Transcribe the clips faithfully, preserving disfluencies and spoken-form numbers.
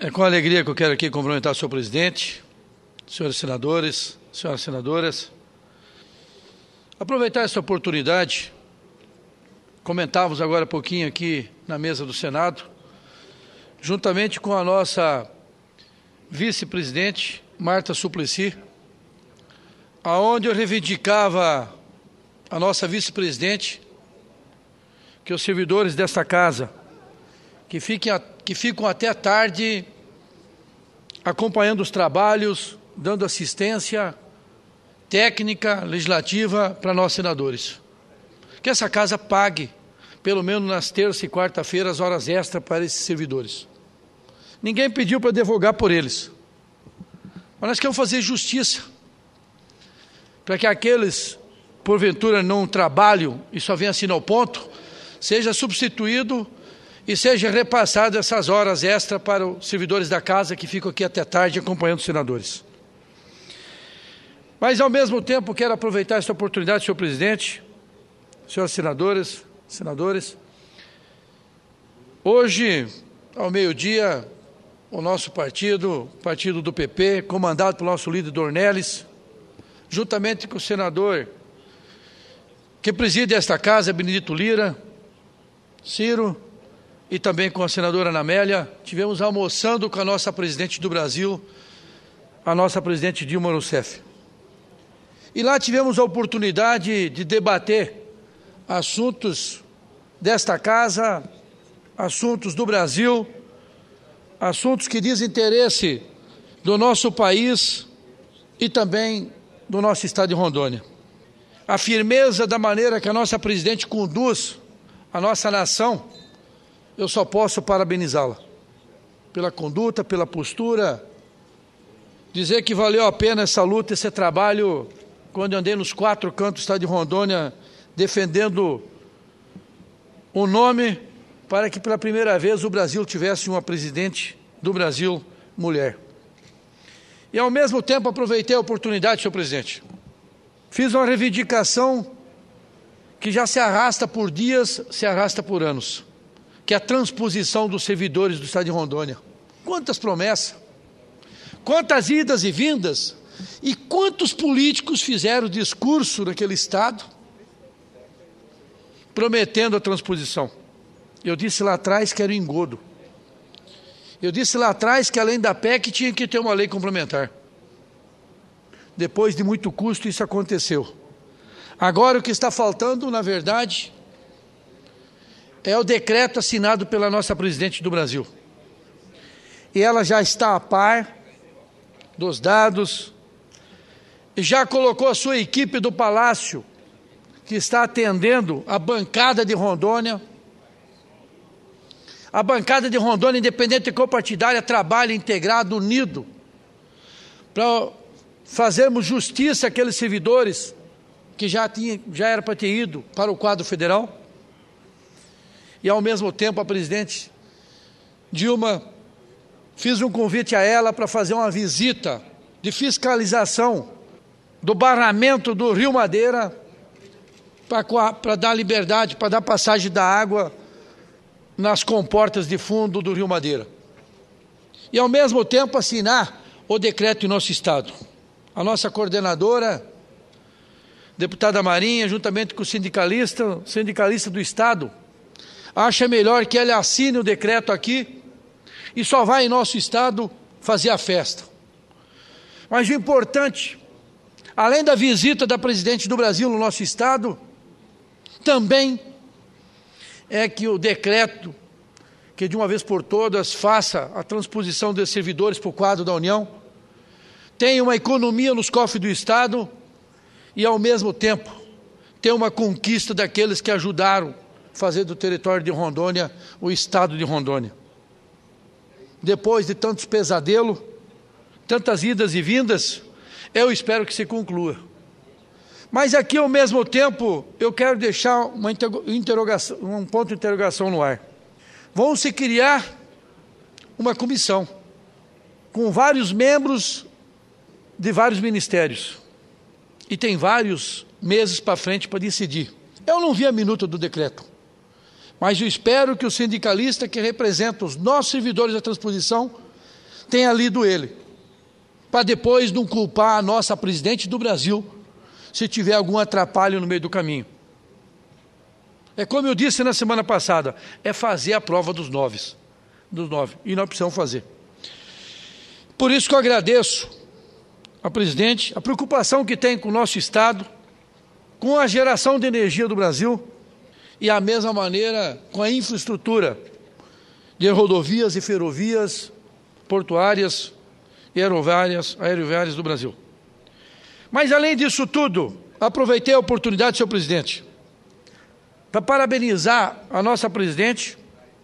É com alegria que eu quero aqui cumprimentar o senhor presidente, senhores senadores, senhoras senadoras. Aproveitar essa oportunidade, comentávamos agora há pouquinho aqui na mesa do Senado, juntamente com a nossa vice-presidente, Marta Suplicy, aonde eu reivindicava a nossa vice-presidente, que os servidores desta casa, que, fiquem, que ficam até tarde acompanhando os trabalhos, dando assistência técnica, legislativa para nós senadores. Que essa casa pague, pelo menos nas terças e quarta-feiras, horas extras para esses servidores. Ninguém pediu para advogar por eles. Mas nós queremos fazer justiça, para que aqueles, porventura, não trabalham e só venham assinar o ponto, seja substituído e seja repassado essas horas extras para os servidores da casa que ficam aqui até tarde acompanhando os senadores. Mas, ao mesmo tempo, quero aproveitar esta oportunidade, senhor presidente, senhoras senadoras, senadores. Hoje, ao meio-dia, o nosso partido, o partido do P P, comandado pelo nosso líder Dornelles, juntamente com o senador que preside esta casa, Benedito Lira, Ciro, e também com a senadora Ana Amélia, tivemos almoçando com a nossa presidente do Brasil, a nossa presidente Dilma Rousseff. E lá tivemos a oportunidade de debater assuntos desta casa, assuntos do Brasil, assuntos que dizem interesse do nosso país e também do nosso estado de Rondônia. A firmeza da maneira que a nossa presidente conduz a nossa nação, eu só posso parabenizá-la pela conduta, pela postura, dizer que valeu a pena essa luta, esse trabalho, quando eu andei nos quatro cantos do estado de Rondônia, defendendo o nome para que pela primeira vez o Brasil tivesse uma presidente do Brasil mulher. E ao mesmo tempo aproveitei a oportunidade, senhor presidente, fiz uma reivindicação que já se arrasta por dias, se arrasta por anos, que é a transposição dos servidores do estado de Rondônia. Quantas promessas, quantas idas e vindas, e quantos políticos fizeram discurso naquele estado, prometendo a transposição. Eu disse lá atrás que era um engodo. Eu disse lá atrás que além da P E C tinha que ter uma lei complementar. Depois de muito custo isso aconteceu. Agora o que está faltando, na verdade, é o decreto assinado pela nossa presidente do Brasil. E ela já está a par dos dados, e já colocou a sua equipe do Palácio, que está atendendo a bancada de Rondônia. A bancada de Rondônia, independente e copartidária, trabalha integrado, unido, para fazermos justiça àqueles servidores que já, tinha, já era para ter ido para o quadro federal. E, ao mesmo tempo, a presidente Dilma, fiz um convite a ela para fazer uma visita de fiscalização do barramento do Rio Madeira, para dar liberdade, para dar passagem da água nas comportas de fundo do Rio Madeira. E, ao mesmo tempo, assinar o decreto em nosso estado. A nossa coordenadora, deputada Marinha, juntamente com o sindicalista, sindicalista do estado, acha melhor que ela assine o decreto aqui e só vai em nosso estado fazer a festa. Mas o importante, além da visita da presidente do Brasil no nosso estado, também é que o decreto, que de uma vez por todas faça a transposição desses servidores para o quadro da União, tenha uma economia nos cofres do estado e, ao mesmo tempo, tenha uma conquista daqueles que ajudaram fazer do território de Rondônia o estado de Rondônia. Depois de tantos pesadelos, tantas idas e vindas, eu espero que se conclua. Mas aqui, ao mesmo tempo, eu quero deixar uma interrogação, um ponto de interrogação no ar. Vão se criar uma comissão com vários membros de vários ministérios e tem vários meses para frente para decidir. Eu não vi a minuta do decreto, mas eu espero que o sindicalista que representa os nossos servidores da transposição tenha lido ele, para depois não culpar a nossa presidente do Brasil se tiver algum atrapalho no meio do caminho. É como eu disse na semana passada, é fazer a prova dos nove, dos nove, e nós precisamos fazer. Por isso que eu agradeço a presidente, a preocupação que tem com o nosso Estado, com a geração de energia do Brasil, e a mesma maneira com a infraestrutura de rodovias e ferrovias, portuárias e aeroviárias, aeroviárias do Brasil. Mas além disso tudo, aproveitei a oportunidade, senhor presidente, para parabenizar a nossa presidente,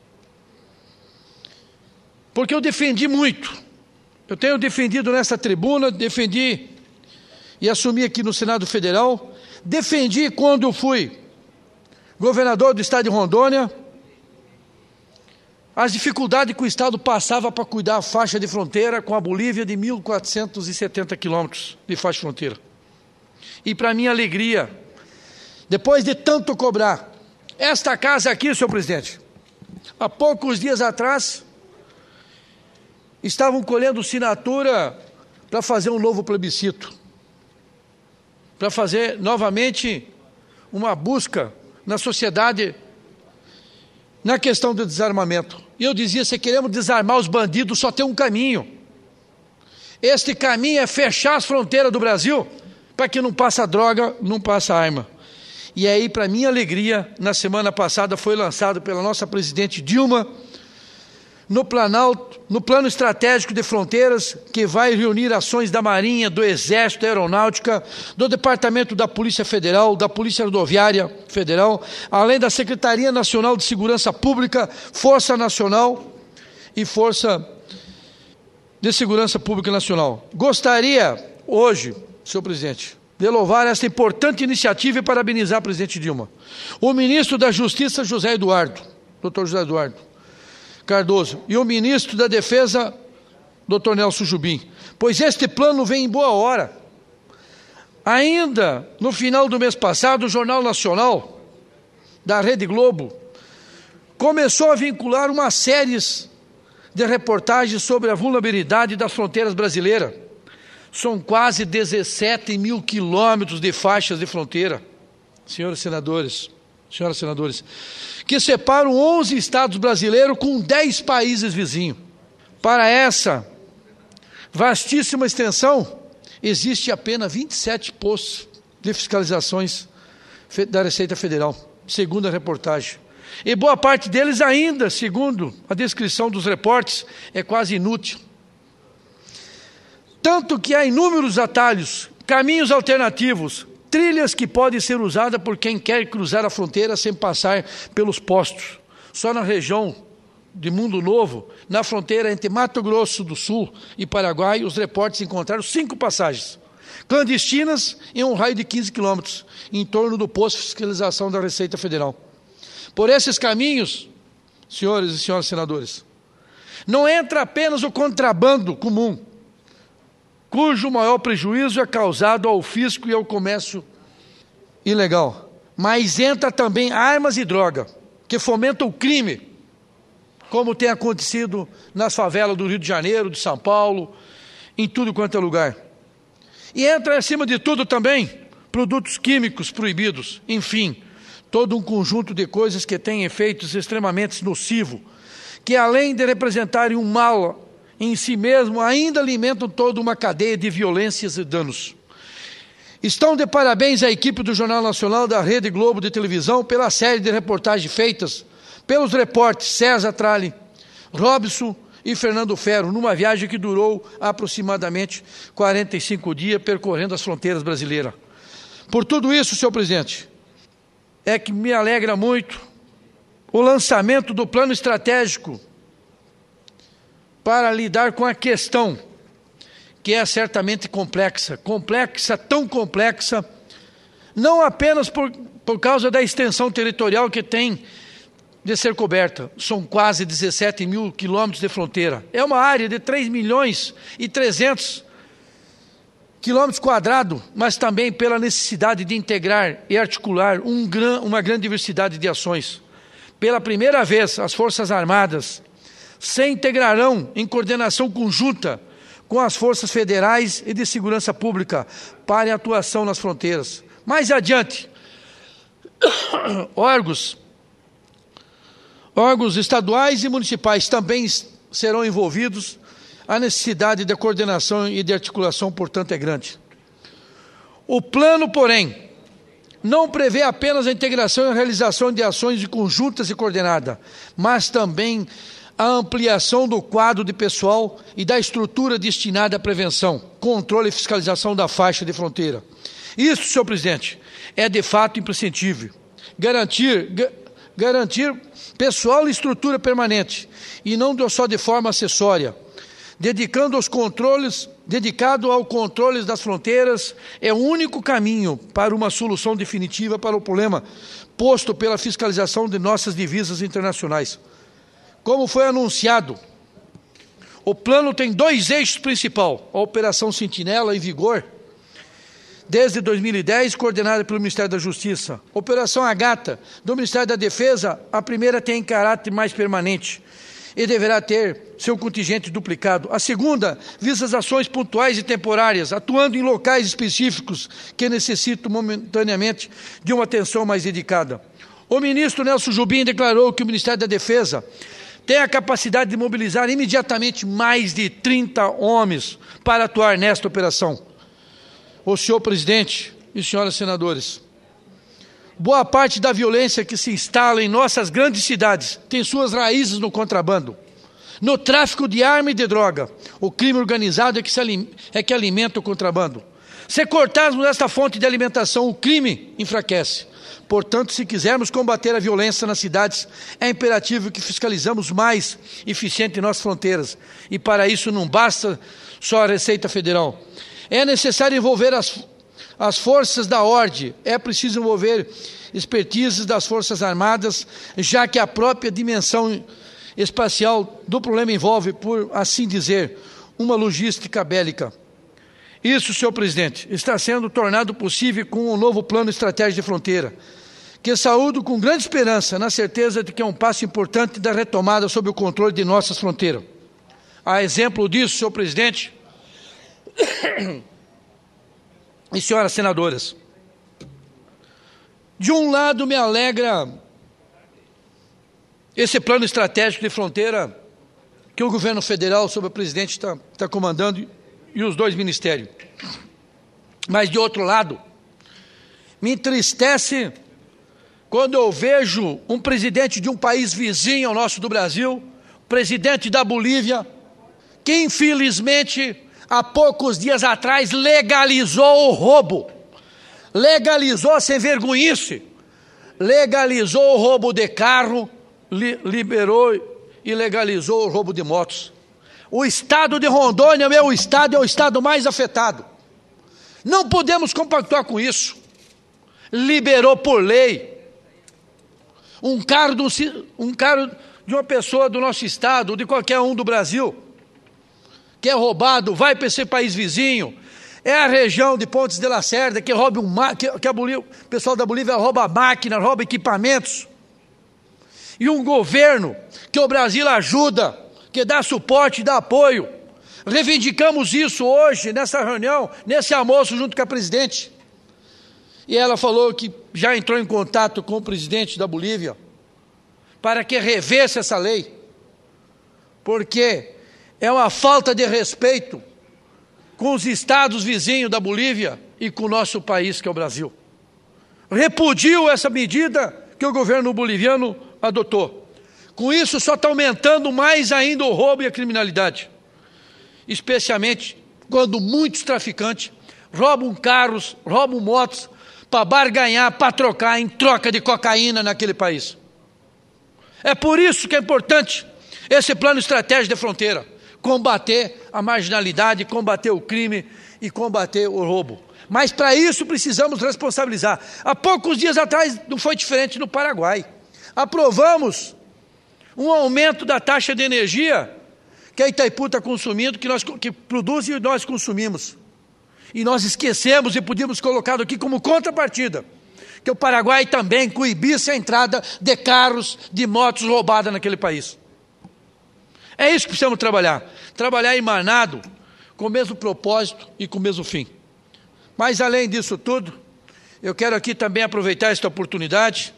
porque eu defendi muito. Eu tenho defendido nessa tribuna, defendi e assumi aqui no Senado Federal, defendi quando eu fui governador do estado de Rondônia, as dificuldades que o estado passava para cuidar da faixa de fronteira com a Bolívia de mil quatrocentos e setenta quilômetros de faixa de fronteira. E para minha alegria, depois de tanto cobrar, esta casa aqui, senhor presidente, há poucos dias atrás, estavam colhendo assinatura para fazer um novo plebiscito, para fazer novamente uma busca na sociedade na questão do desarmamento. E eu dizia, se queremos desarmar os bandidos, só tem um caminho. Este caminho é fechar as fronteiras do Brasil, para que não passe droga, não passe arma. E aí, para minha alegria, na semana passada foi lançado pela nossa presidente Dilma, no Planalto, no Plano Estratégico de Fronteiras, que vai reunir ações da Marinha, do Exército, da Aeronáutica, do Departamento da Polícia Federal, da Polícia Rodoviária Federal, além da Secretaria Nacional de Segurança Pública, Força Nacional e Força de Segurança Pública Nacional. Gostaria, hoje, senhor presidente, de louvar esta importante iniciativa e parabenizar a presidente Dilma. O ministro da Justiça, José Eduardo, doutor José Eduardo Cardoso, e o ministro da Defesa, doutor Nelson Jubim, pois este plano vem em boa hora. Ainda no final do mês passado, o Jornal Nacional, da Rede Globo, começou a vincular uma série de reportagens sobre a vulnerabilidade das fronteiras brasileiras. São quase dezessete mil quilômetros de faixas de fronteira, senhores senadores, senhoras senadores, que separam onze estados brasileiros com dez países vizinhos. Para essa vastíssima extensão, existe apenas vinte e sete postos de fiscalizações da Receita Federal, segundo a reportagem. E boa parte deles ainda, segundo a descrição dos repórteres, é quase inútil. Tanto que há inúmeros atalhos, caminhos alternativos, trilhas que podem ser usadas por quem quer cruzar a fronteira sem passar pelos postos. Só na região de Mundo Novo, na fronteira entre Mato Grosso do Sul e Paraguai, os repórteres encontraram cinco passagens clandestinas em um raio de quinze quilômetros, em torno do posto de fiscalização da Receita Federal. Por esses caminhos, senhores e senhoras senadores, não entra apenas o contrabando comum, cujo maior prejuízo é causado ao fisco e ao comércio ilegal, mas entra também armas e droga, que fomentam o crime, como tem acontecido nas favelas do Rio de Janeiro, de São Paulo, em tudo quanto é lugar. E entra, acima de tudo, também produtos químicos proibidos, enfim, todo um conjunto de coisas que têm efeitos extremamente nocivos, que além de representarem um mal em si mesmo, ainda alimentam toda uma cadeia de violências e danos. Estão de parabéns à equipe do Jornal Nacional da Rede Globo de televisão pela série de reportagens feitas pelos repórteres César Tralli, Robson e Fernando Ferro, numa viagem que durou aproximadamente quarenta e cinco dias, percorrendo as fronteiras brasileiras. Por tudo isso, senhor presidente, é que me alegra muito o lançamento do plano estratégico para lidar com a questão que é certamente complexa, complexa, tão complexa, não apenas por, por causa da extensão territorial que tem de ser coberta, são quase dezessete mil quilômetros de fronteira, é uma área de três milhões e trezentos quilômetros quadrados, mas também pela necessidade de integrar e articular um gran, uma grande diversidade de ações. Pela primeira vez, as Forças Armadas se integrarão em coordenação conjunta com as forças federais e de segurança pública para a atuação nas fronteiras. Mais adiante, órgãos, órgãos estaduais e municipais também serão envolvidos. A necessidade de coordenação e de articulação, portanto, é grande. O plano, porém, não prevê apenas a integração e a realização de ações conjuntas e coordenadas, mas também a ampliação do quadro de pessoal e da estrutura destinada à prevenção, controle e fiscalização da faixa de fronteira. Isso, senhor presidente, é de fato imprescindível. Garantir, ga, garantir pessoal e estrutura permanente, e não só de forma acessória, dedicando aos controles, dedicado ao controle das fronteiras, é o único caminho para uma solução definitiva para o problema posto pela fiscalização de nossas divisas internacionais. Como foi anunciado, o plano tem dois eixos principais: a Operação Sentinela em vigor desde dois mil e dez, coordenada pelo Ministério da Justiça. Operação Ágata, do Ministério da Defesa, a primeira tem caráter mais permanente e deverá ter seu contingente duplicado. A segunda visa as ações pontuais e temporárias, atuando em locais específicos que necessitam momentaneamente de uma atenção mais dedicada. O ministro Nelson Jubim declarou que o Ministério da Defesa tem a capacidade de mobilizar imediatamente mais de trinta homens para atuar nesta operação. O senhor presidente e senhoras senadores, boa parte da violência que se instala em nossas grandes cidades tem suas raízes no contrabando, no tráfico de arma e de droga. O crime organizado é que, se alim- é que alimenta o contrabando. Se cortarmos esta fonte de alimentação, o crime enfraquece. Portanto, se quisermos combater a violência nas cidades, é imperativo que fiscalizamos mais eficiente nossas fronteiras. E para isso não basta só a Receita Federal. É necessário envolver as, as forças da ordem, é preciso envolver expertises das Forças Armadas, já que a própria dimensão espacial do problema envolve, por assim dizer, uma logística bélica. Isso, senhor presidente, está sendo tornado possível com um novo plano estratégico de fronteira, que saúdo com grande esperança, na certeza de que é um passo importante da retomada sob o controle de nossas fronteiras. A exemplo disso, senhor presidente e senhoras senadoras, de um lado me alegra esse plano estratégico de fronteira que o governo federal, sob o presidente, está tá comandando, e os dois ministérios. Mas, de outro lado, me entristece quando eu vejo um presidente de um país vizinho ao nosso do Brasil, presidente da Bolívia, que infelizmente há poucos dias atrás legalizou o roubo, legalizou sem vergonhice, legalizou o roubo de carro, li, liberou e legalizou o roubo de motos. O estado de Rondônia, é o estado, é o estado mais afetado. Não podemos compactuar com isso. Liberou por lei um carro, do, um carro de uma pessoa do nosso estado, ou de qualquer um do Brasil, que é roubado, vai para esse país vizinho. É a região de Pontes de Lacerda que rouba um, que, que a Bolívia, o pessoal da Bolívia rouba máquina, rouba equipamentos. E um governo que o Brasil ajuda, que dá suporte, dá apoio. Reivindicamos isso hoje, nessa reunião, nesse almoço junto com a presidente. E ela falou que já entrou em contato com o presidente da Bolívia para que revesse essa lei, porque é uma falta de respeito com os estados vizinhos da Bolívia e com o nosso país, que é o Brasil. Repudio essa medida que o governo boliviano adotou. Com isso, só está aumentando mais ainda o roubo e a criminalidade, especialmente quando muitos traficantes roubam carros, roubam motos para barganhar, para trocar em troca de cocaína naquele país. É por isso que é importante esse plano estratégico de fronteira, combater a marginalidade, combater o crime e combater o roubo. Mas para isso precisamos responsabilizar. Há poucos dias atrás não foi diferente no Paraguai. Aprovamos um aumento da taxa de energia que a Itaipu está consumindo, que, nós, que produz e nós consumimos. E nós esquecemos e podíamos colocar aqui como contrapartida que o Paraguai também coibisse a entrada de carros, de motos roubadas naquele país. É isso que precisamos trabalhar. Trabalhar emanado, com o mesmo propósito e com o mesmo fim. Mas além disso tudo, eu quero aqui também aproveitar esta oportunidade,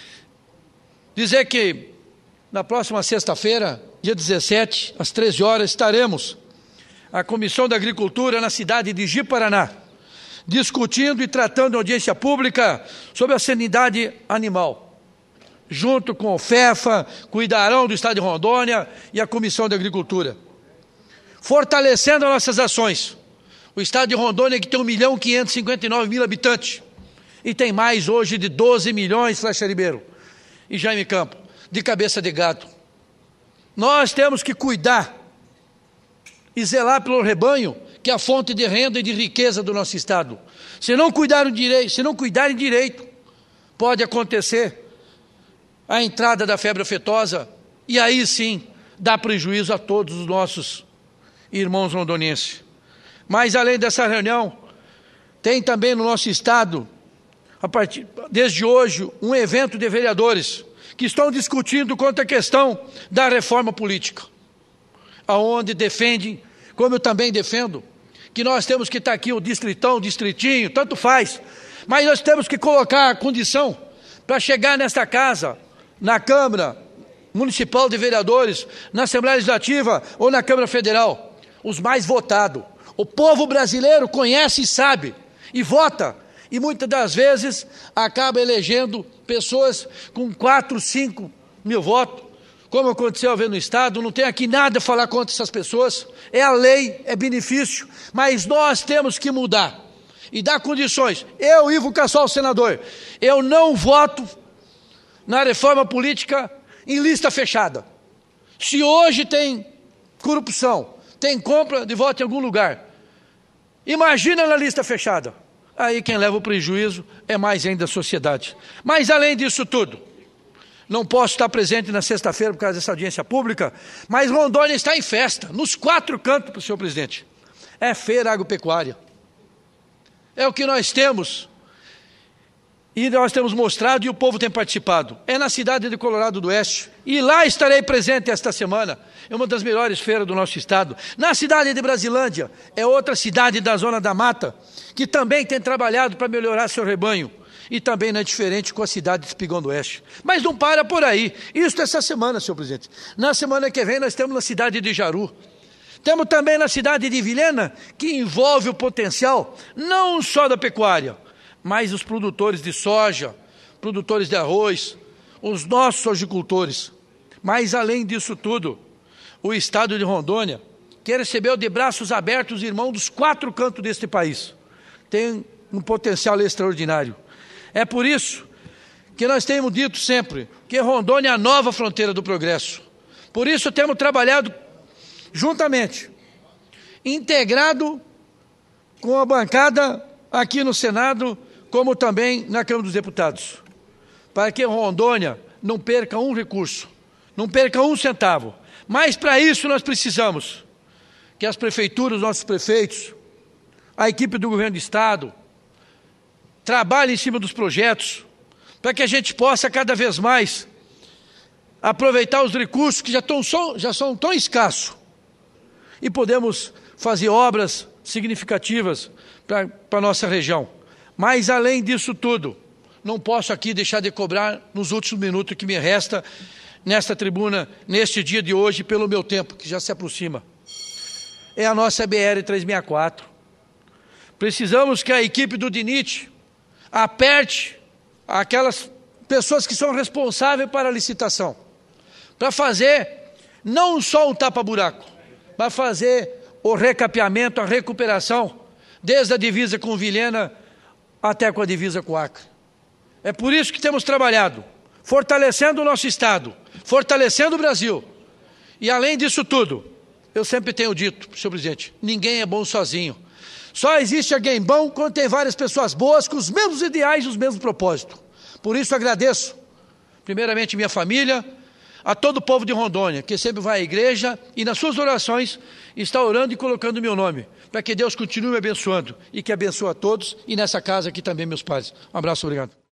dizer que na próxima sexta-feira, dia dezessete, às treze horas, estaremos a Comissão da Agricultura na cidade de Ji-Paraná, discutindo e tratando em audiência pública sobre a sanidade animal, junto com o FEFA, com o IDARÃO do Estado de Rondônia e a Comissão da Agricultura, fortalecendo as nossas ações. O Estado de Rondônia, que tem um milhão quinhentos e cinquenta e nove mil habitantes, e tem mais hoje de doze milhões, Flecha Ribeiro e Jaime Campo, de cabeça de gado. Nós temos que cuidar e zelar pelo rebanho, que é a fonte de renda e de riqueza do nosso Estado. Se não cuidarem direito, se não cuidarem direito, pode acontecer a entrada da febre aftosa, e aí sim dá prejuízo a todos os nossos irmãos rondonienses. Mas além dessa reunião, tem também no nosso Estado, a partir, desde hoje, um evento de vereadores que estão discutindo quanto à questão da reforma política, aonde defendem, como eu também defendo, que nós temos que estar aqui, o distritão, distritinho, tanto faz, mas nós temos que colocar a condição para chegar nesta casa, na Câmara Municipal de Vereadores, na Assembleia Legislativa ou na Câmara Federal, os mais votados. O povo brasileiro conhece e sabe, e vota, e muitas das vezes acaba elegendo pessoas com quatro, cinco mil votos, como aconteceu no Estado. Não tem aqui nada a falar contra essas pessoas, é a lei, é benefício, mas nós temos que mudar e dar condições. Eu, Ivo Cassol, senador, eu não voto na reforma política em lista fechada. Se hoje tem corrupção, tem compra de voto em algum lugar, imagina na lista fechada. Aí quem leva o prejuízo é mais ainda a sociedade. Mas além disso tudo, não posso estar presente na sexta-feira por causa dessa audiência pública, mas Rondônia está em festa, nos quatro cantos, senhor presidente. É feira agropecuária. É o que nós temos, e nós temos mostrado e o povo tem participado. É na cidade de Colorado do Oeste, e lá estarei presente esta semana. É uma das melhores feiras do nosso estado. Na cidade de Brasilândia, é outra cidade da Zona da Mata, que também tem trabalhado para melhorar seu rebanho. E também não é diferente com a cidade de Espigão do Oeste. Mas não para por aí. Isso essa semana, senhor presidente. Na semana que vem nós temos na cidade de Jaru. Temos também na cidade de Vilhena, que envolve o potencial não só da pecuária, mas os produtores de soja, produtores de arroz, os nossos agricultores. Mas além disso tudo, o Estado de Rondônia, que recebeu de braços abertos irmãos dos quatro cantos deste país, tem um potencial extraordinário. É por isso que nós temos dito sempre que Rondônia é a nova fronteira do progresso. Por isso temos trabalhado juntamente, integrado com a bancada aqui no Senado, como também na Câmara dos Deputados, para que Rondônia não perca um recurso, não perca um centavo. Mas para isso nós precisamos que as prefeituras, os nossos prefeitos, a equipe do governo do Estado, trabalhem em cima dos projetos, para que a gente possa cada vez mais aproveitar os recursos que já, tão, já são tão escassos e podemos fazer obras significativas para a nossa região. Mas além disso tudo, não posso aqui deixar de cobrar nos últimos minutos que me resta nesta tribuna, neste dia de hoje, pelo meu tempo, que já se aproxima. É a nossa B R trezentos e sessenta e quatro. Precisamos que a equipe do D N I T aperte aquelas pessoas que são responsáveis para a licitação, para fazer não só um tapa-buraco, mas fazer o recapeamento, a recuperação, desde a divisa com Vilhena até com a divisa com Acre. É por isso que temos trabalhado, fortalecendo o nosso Estado, fortalecendo o Brasil. E além disso tudo, eu sempre tenho dito, senhor presidente, ninguém é bom sozinho. Só existe alguém bom quando tem várias pessoas boas com os mesmos ideais e os mesmos propósitos. Por isso agradeço, primeiramente minha família, a todo o povo de Rondônia, que sempre vai à igreja e nas suas orações está orando e colocando o meu nome, para que Deus continue me abençoando e que abençoe a todos e nessa casa aqui também meus pais. Um abraço, obrigado.